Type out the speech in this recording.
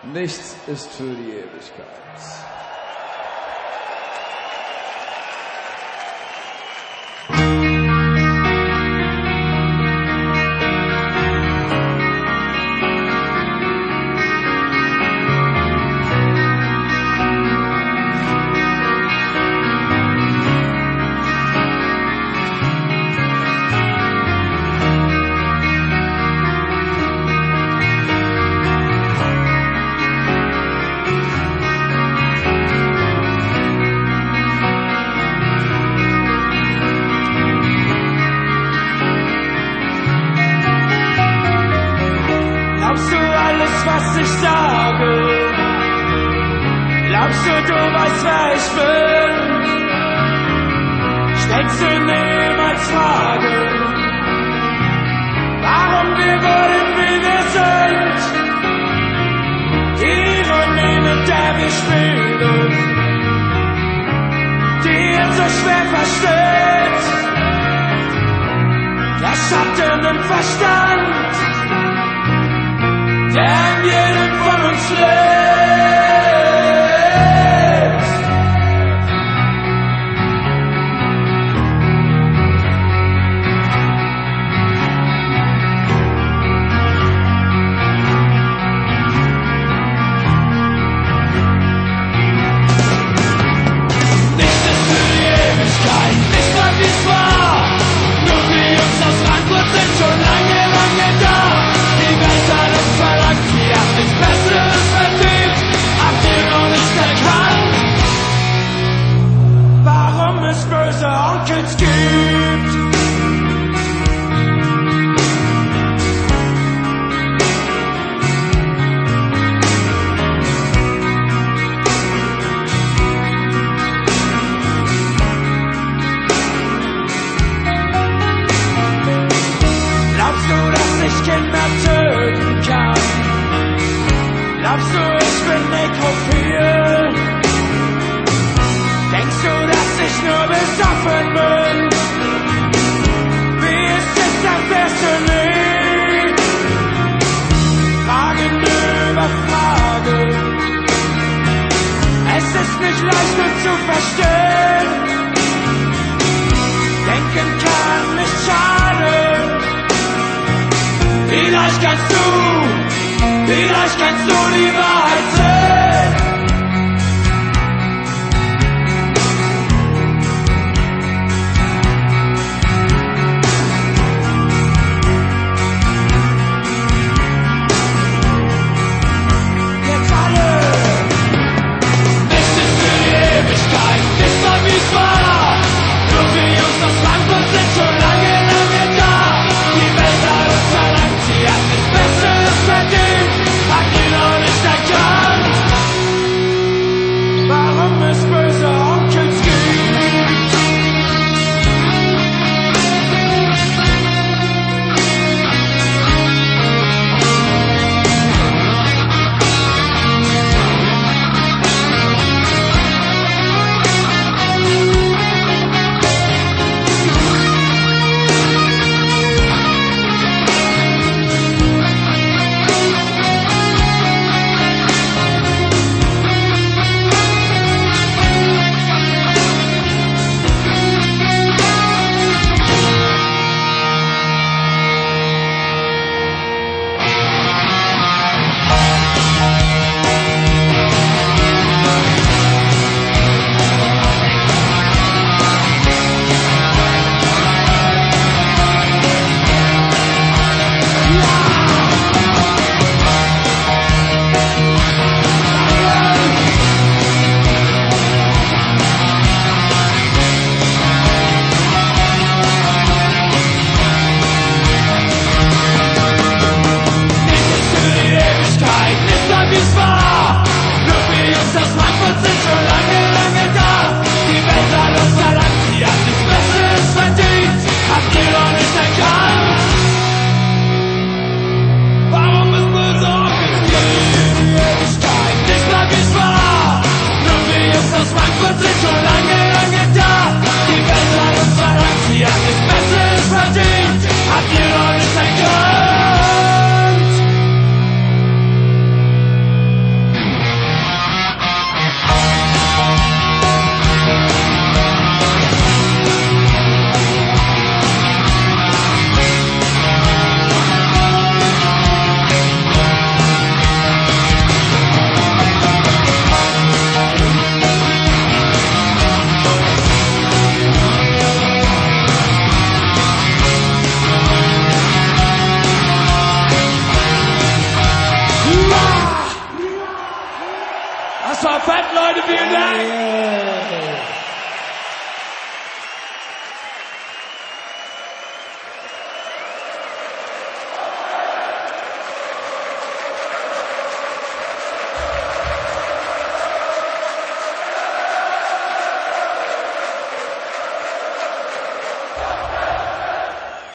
Nichts ist für die Ewigkeit. Was ich sage, glaubst du weißt, wer ich bin? Stellst du niemals Frage, warum wir wurden, wie wir sind? Die Ironie, mit der wir spielen, die ihr so schwer versteht, der Schatten im Verstand, der in jedem von uns lebt. Nichts ist für die Ewigkeit, nicht mal wie es war. Nur die Jungs aus Frankfurt sind schon lange, lange da. Die Welt hat es verlangt, sie hat nichts Besseres verdient, habt ihr noch nicht erkannt, warum es böse Onkels gibt. Glaubst du, dass ich Kinder töten kann? Glaubst du, ich bin nekrophil? Denkst du, dass ich nur besoffen bin? Wie es ist, erfährst du nie. Fragen über Fragen. Es ist nicht leicht, uns zu verstehen. Denken kann nicht schaden. Vielleicht kannst du die Wahrheit sehen. Jetzt alle. Nichts ist für die Ewigkeit, nicht mal wie es war. Nur wir Jungs aus Frankfurt sind schon lange, lange da. Die Welt hat uns verlangt, sie hat nichts Besseres verdient, habt ihr noch nicht erkannt, Leute, vielen Dank.